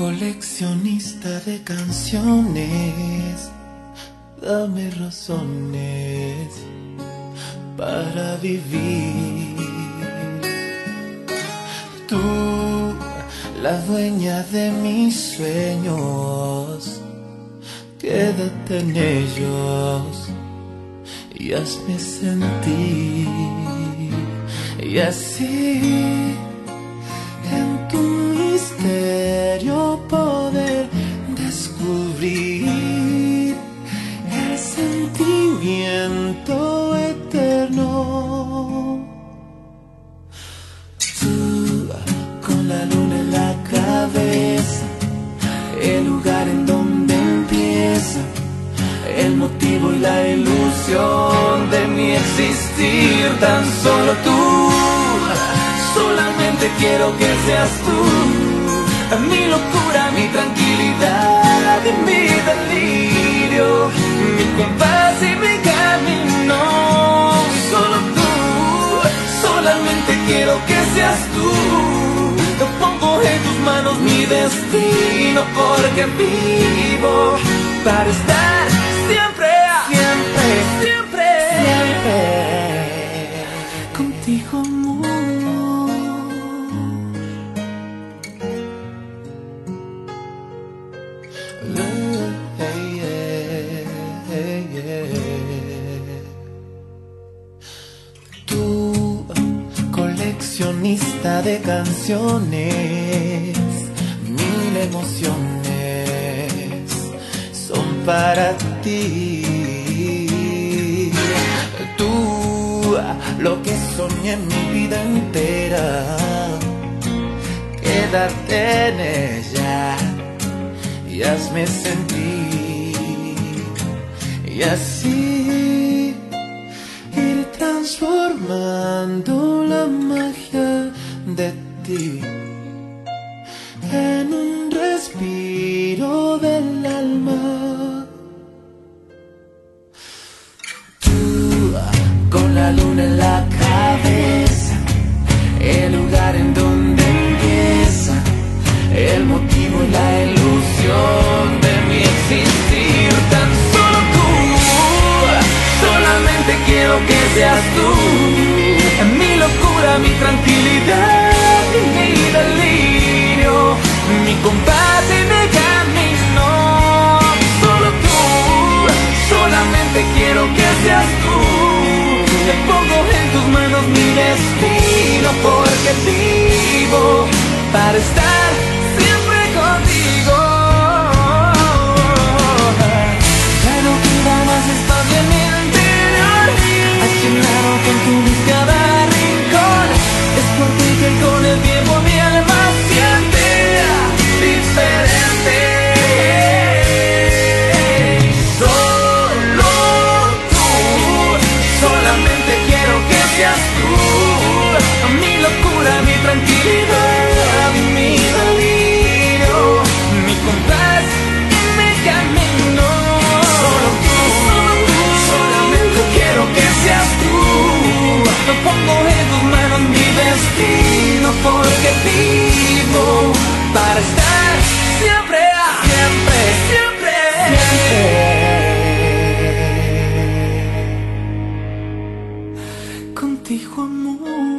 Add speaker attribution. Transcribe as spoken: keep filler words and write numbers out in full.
Speaker 1: Coleccionista de canciones, dame razones para vivir. Tú, la dueña de mis sueños, quédate en ellos y hazme sentir. Y así, en tu misterio poder descubrir el sentimiento eterno. Tú, con la luna en la cabeza, el lugar en donde empieza el motivo y la ilusión de mi existir. Tan solo tú, solamente quiero que seas tú, mi locura, mi tranquilidad y mi delirio, mi compás y mi camino. Solo tú, solamente quiero que seas tú. Yo pongo en tus manos mi destino, porque vivo para estar siempre, siempre, siempre, siempre contigo, amor. Tú, coleccionista de canciones, mil emociones son para ti. Tú, lo que soñé en mi vida entera, quédate en ella y hazme sentir. Y así ir transformando la magia de ti en un respiro del alma. Tú, con la luna en la cabeza, el lugar en donde empieza el motivo y la ilusión de mi existir. Tan solo tú, solamente quiero que seas tú, mi locura, mi tranquilidad y mi delirio, mi compás y mi camino. Solo tú, solamente quiero que seas tú. Te pongo en tus manos mi destino, porque vivo para estar siempre contigo. Ya no queda más espacio en mi interior, has llenado con tu luz cada rincón. Es por ti que con el tiempo mi alma siente diferente. Solo tú, solamente quiero que seas tú, mi locura, mi tranquilidad, mi delirio, mi compás y mi camino. Solo tú, solo tú, solamente quiero que seas tú. No pongo en tus manos mi destino, porque vivo para estar siempre, siempre, siempre, siempre contigo, amor.